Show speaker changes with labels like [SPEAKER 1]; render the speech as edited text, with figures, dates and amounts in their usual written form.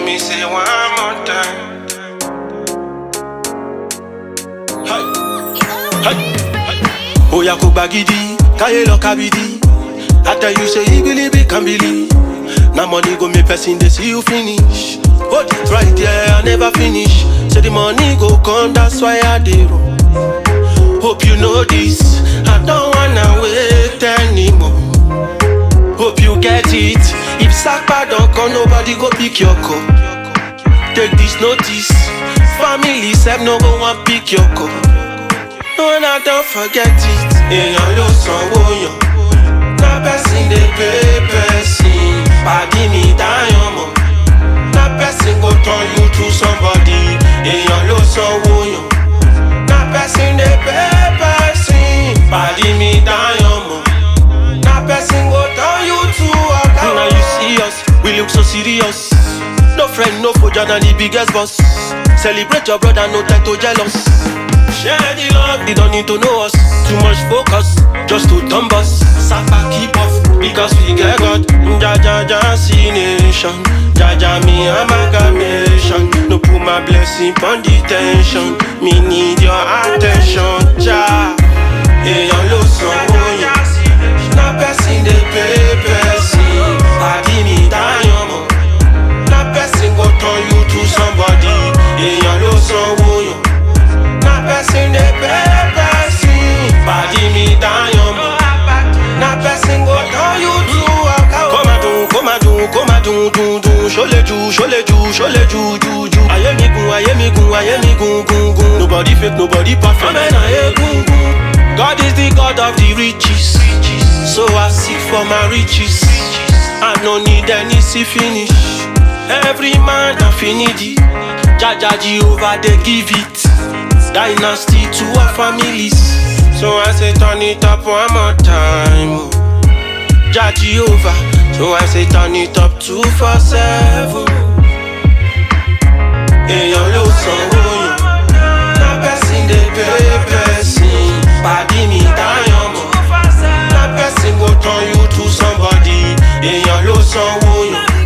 [SPEAKER 1] me say one more time. Hey, hey. Oya ko bagidi, kaye lo kabidi. I tell you say you believe it can believe. Now money go make person they see you finish. Hold it right there, I never finish. Say the money go come, that's why I did. Hope you know this, I don't wanna wait anymore. Hope you get it. If Sakpa don't come, nobody go pick your cup. Take this notice, family self no go want pick your cup. No, I don't forget it. Eyan lo sanwo yan. Na person dey pay person. Padi mi dayan mo. Na person go turn you to somebody. Eyan lo sanwo yan. Na person dey pay person. Padi mi dayan mo. Na person go turn you to a. Now you see us, we look so serious. No friend, no foe, and the biggest boss. Celebrate your brother, no time to jealous. Share the love, they don't need to know us. Too much focus, just to dumb us. Sapa keep off, because we get God. Jaja, see nation. Jaja, me amalgamation. No put my blessing on detention. Me need your attention, ja. Hey, I'm lost on you. Na person they pay person. Padi me dayan. Na person go turn you to somebody. Hey, I'm lost on you. Na person dey pay person. Padi me dayan. Na person go turn you to a cow. Come a do. Shole ju. Aye mi gun. Nobody fake, nobody perfect. Amen, aye gun. God is the God of the riches. So I seek for my riches. I no need any see finish. Every man a finity. Jaja Jehovah they give it. Dynasty to our families. So I say turn it up one more time. Jah Jehovah. So I say turn it up 247. Eyan lo sanwo yan. Na person dey pay person. Padi mi dayan mo. Na person go turn you to somebody. Eyan lo sanwo yan.